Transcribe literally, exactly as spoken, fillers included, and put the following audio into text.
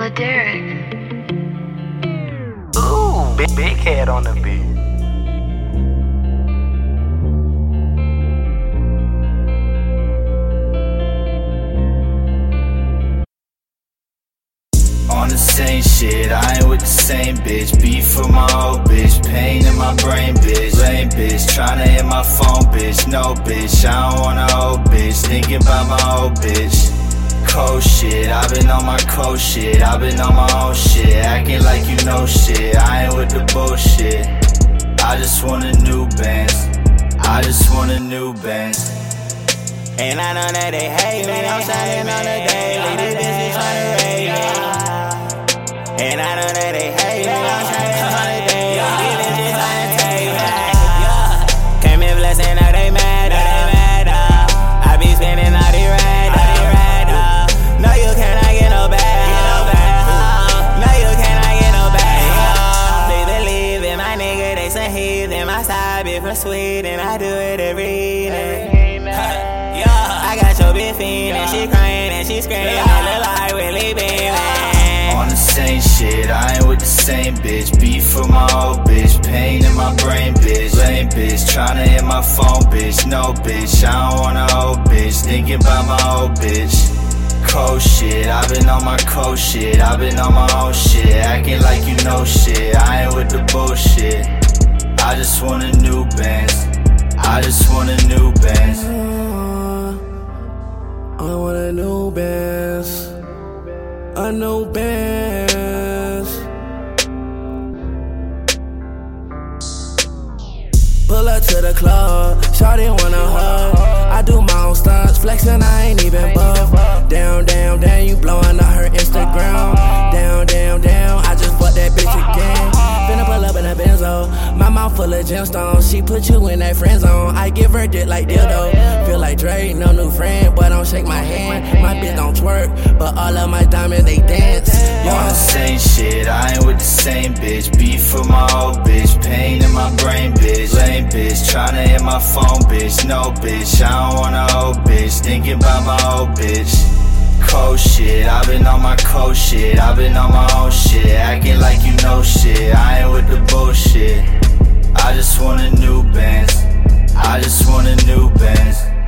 Derek. Ooh, big, big head on the beat. On the same shit, I ain't with the same bitch. Beef for my old bitch, pain in my brain, bitch. Lame bitch, tryna hit my phone, bitch. No bitch, I don't want a old bitch. Thinking about my old bitch. Cold shit, I been on my cold shit. I been on my own shit, acting like you know shit. I ain't with the bullshit. I just want a new Benz. I just want a new Benz. And I know that they hate me, I'm shining on the daily. These bitches tryna rate me. And I know that they hate me, I'm shining on the daily. These bitches tryna take me. Came in blessing, now they mad, now they mad, uh. I be spending all the rad, all the rad, uh. No, you cannot get no bag, no bag, uh. No, you cannot get no bag, uh. Please believe in my nigga, they some heathen. My side bitch from Sweden, I do it every evening. I got your bitch fiendin', she crying and she screaming, look like Willie Beeman. On the same shit, I ain't with the same bitch. Beef for my old bitch, pain in my brain, bitch. Lame bitch, tryna hit my phone, bitch. No bitch, I don't want a old bitch. Thinking about my old bitch. Cold shit, I been on my cold shit. I been on my own shit, acting like you know shit. I ain't with the bullshit. I just want a new Benz. I just want a new Benz. I want a new Benz, a new Benz. Pull up to the club, shawty wanna hug. I do my own stunts, flexing, I ain't even buff. Down, down, down, you blowing up her Instagram. Down, down, down, I just fucked that bitch again. Finna pull up in a Benzo, my mouth full of gemstones. She put you in that friend zone, I give her dick like dildo. Feel like Drake, no new friend, but don't shake my hand. My bitch don't twerk, but all of my diamonds, they dance. On the same shit, I ain't with the same bitch. Beef for my old bitch, pain in my brain, bitch. Lame bitch, tryna hit my phone, bitch. No bitch, I don't want a old bitch. Thinking about my old bitch. Cold shit, I been on my cold shit. I been on my own shit, acting like you know shit. I ain't with the bullshit. I just want a new Benz. I just want a new Benz.